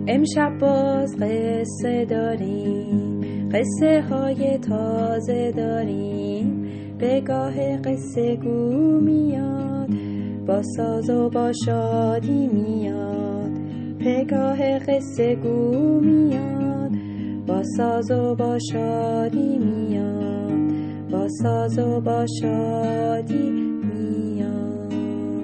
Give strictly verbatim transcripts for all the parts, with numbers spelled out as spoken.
امشب باز قصه داریم، قصه های تازه داریم. پگاه قصه گو میاد، با ساز و با شادی میاد. پگاه قصه گو میاد، با ساز و با شادی میاد. با ساز و با شادی میاد.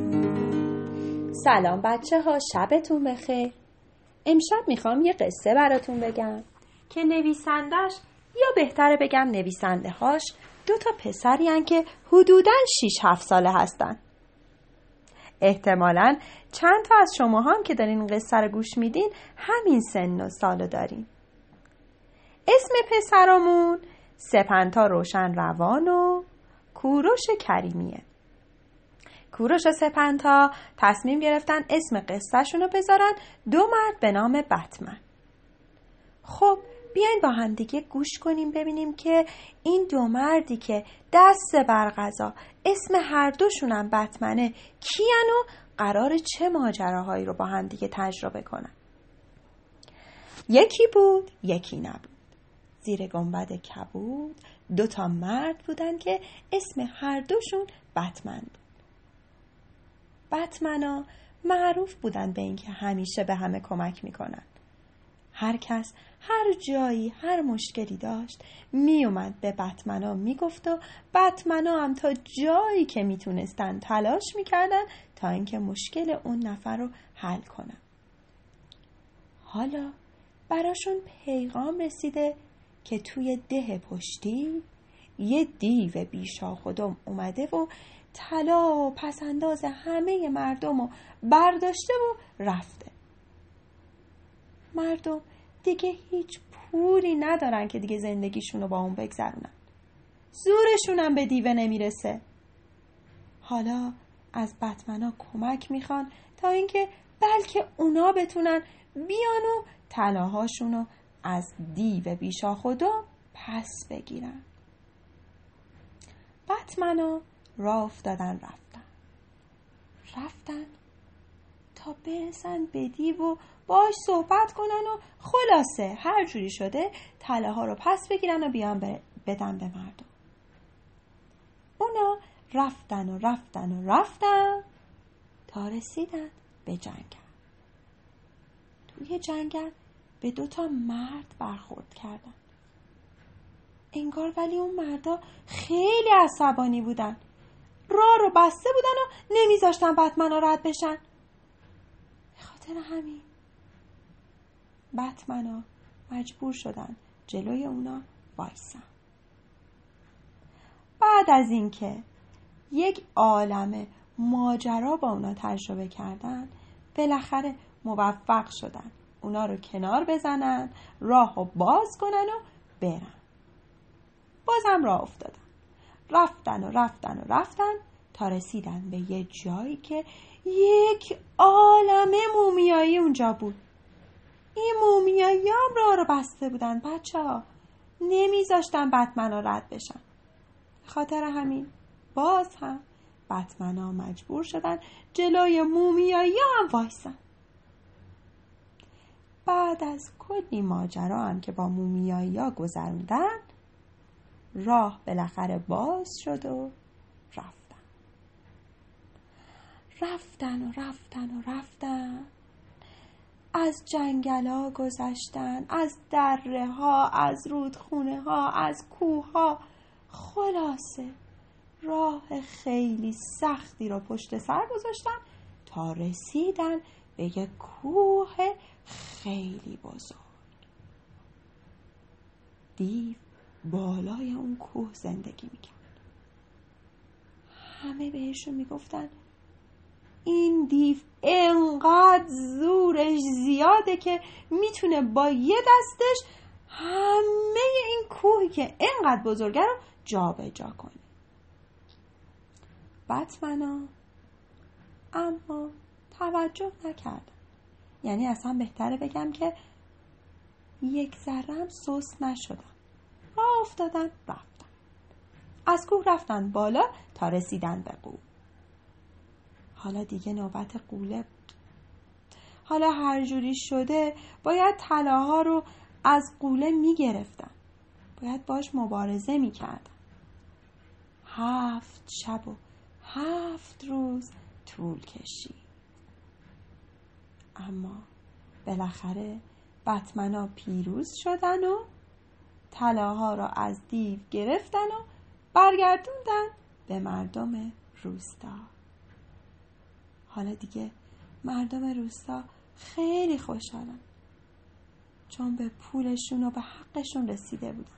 سلام بچه ها، شبتون بخیر. امشب میخوام یه قصه براتون بگم که نویسندش، یا بهتره بگم نویسنده هاش، دو تا پسری هن که حدوداً شیش هفت ساله هستن. احتمالاً چند تا از شما هم که دارین قصه رو گوش میدین همین سن و سالو دارین. اسم پسرامون سپنتا روشن روان و کوروش کریمیه. کوروش و سپنتا تصمیم گرفتن اسم قصه شونو بذارن دو مرد به نام بتمن. خب بیاین با هم دیگه گوش کنیم ببینیم که این دو مردی که دست بر قضا اسم هر دوشونم بتمنه کیان و قرار چه ماجراهایی رو با هم دیگه تجربه کنن. یکی بود یکی نبود. زیر گنبد کبود دو تا مرد بودن که اسم هر دوشون بتمن بود. بتمنا معروف بودن به این که همیشه به همه کمک میکنن. هر کس هر جایی هر مشکلی داشت می اومد به بتمنا میگفت و بتمنا هم تا جایی که میتونستن تلاش میکردن تا اینکه مشکل اون نفر رو حل کنن. حالا براشون پیغام رسیده که توی ده پشتی یه دیو بیشاخودم اومده و طلا و پسنداز همه مردم رو برداشته و رفته. مردم دیگه هیچ پولی ندارن که دیگه زندگیشون رو با اون بگذرونن. زورشون هم به دیو نمیرسه. حالا از بتمنا کمک میخوان تا اینکه بلکه اونا بتونن بیان و طلاهاشون رو از دیو بیشاخودم پس بگیرن. بتمنا راه افتادن رفتن رفتن تا برسن به دیو و باش صحبت کنن و خلاصه هر جوری شده طلاها رو پس بگیرن و بیان بدن به مردم. اونا رفتن و رفتن و رفتن تا رسیدن به جنگل. توی جنگل به دوتا مرد برخورد کردن. انگار ولی اون مردا خیلی عصبانی بودن. راه رو بسته بودن و نمیذاشتن بتمنا رد بشن. به خاطر همین بتمنا مجبور شدن جلوی اونا وایسن. بعد از اینکه یک عالمه ماجرا با اونا تجربه کردن بالاخره موفق شدن اونا رو کنار بزنن، راه رو باز کنن و برن. بازم راه افتادن. رفتن و رفتن و رفتن تا رسیدن به یه جایی که یک عالمه مومیایی اونجا بود. این مومیایی هم راه رو بسته بودن بچه ها. نمیذاشتن بتمنا رد بشن. خاطر همین باز هم بتمنا مجبور شدن جلوی مومیایی هم وایسن. بعد از کلی ماجرا هم که با مومیایی ها گذروندن، راه بالاخره باز شد و رفتن. رفتن و رفتن و رفتن از جنگل ها گذشتن، از دره ها، از رودخونه ها، از کوه ها. خلاصه راه خیلی سختی رو پشت سر گذاشتن تا رسیدن به یک کوه خیلی بزرگ. دیو بالای اون کوه زندگی میکرد. همه بهشون میگفتن این دیو انقدر زورش زیاده که میتونه با یه دستش همه این کوهی که انقدر بزرگه رو جا به جا کنه. بتمنا اما توجه نکرد. یعنی اصلا بهتره بگم که یک ذره‌ام سست نشدن. راه افتادن رفتن. از کوه رفتن بالا تا رسیدن به قوله. حالا دیگه نوبت قوله بود. حالا هر جوری شده باید طلاها رو از غوله می گرفتن. باید باش مبارزه می کردن. هفت شب و هفت روز طول کشید. اما بالاخره بتمنا پیروز شدن و طلاها را از دیو گرفتن و برگردوندن به مردم روستا. حالا دیگه مردم روستا خیلی خوشحالن، چون به پولشون و به حقشون رسیده بودن.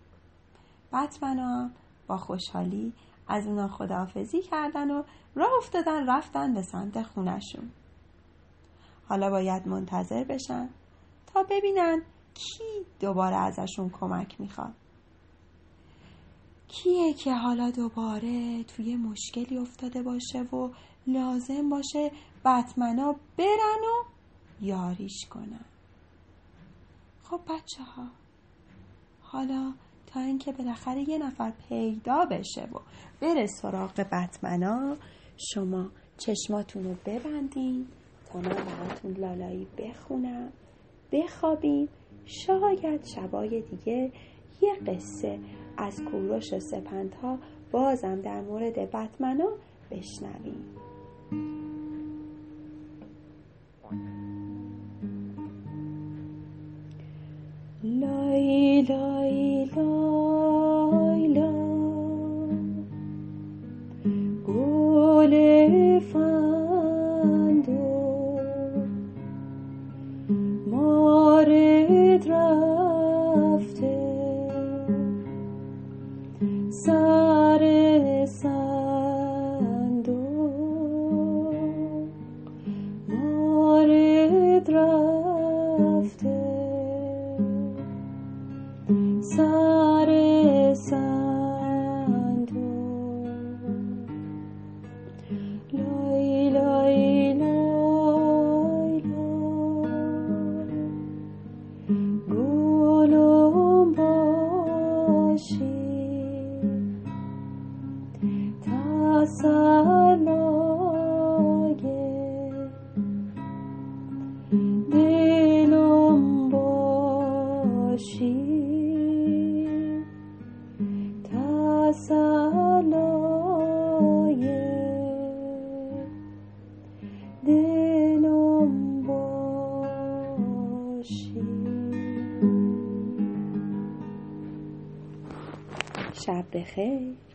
بتمنا با خوشحالی از اونا خداحافظی کردن و راه افتادن رفتن به سمت خونشون. حالا باید منتظر بشن تا ببینن کی دوباره ازشون کمک میخواد. کیه که حالا دوباره توی مشکلی افتاده باشه و لازم باشه بتمنا برن و یاریش کنن. خب بچه ها، حالا تا اینکه بالاخره یه نفر پیدا بشه و بره سراغ بتمنا، شما چشماتون رو ببندین تا من براتون لالایی بخونم، بخوابیم. شاید شبای دیگه یه قصه از کوروش و سپندها بازم در مورد بتمنا بشنویم. لای لای لای لای گل فندو مارد رفته سر صندوق مارد رفته سر صندوق لای لای لای لای گلم باشی تسلای دلم باشی تسلای دلم باشی. شب بخیر.